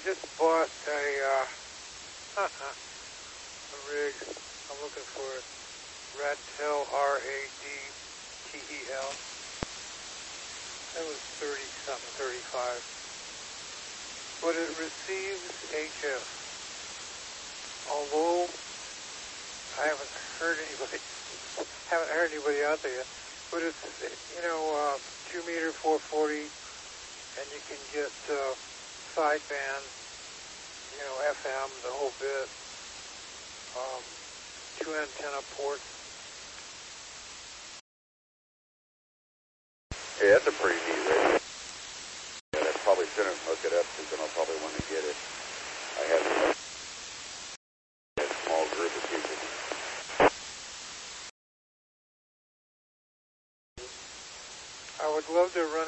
just bought a rig. I'm looking for it. Radtel, R-A-D-T-E-L. That was 30-something, 35. But it receives HF. Although I haven't heard anybody out there yet. But it's, 2 meter 440, and you can get sideband, FM, the whole bit, 2 antenna ports. Yeah, that's a pretty neat radio. Yeah, that's probably sooner hook it up because then I'll probably want to get it.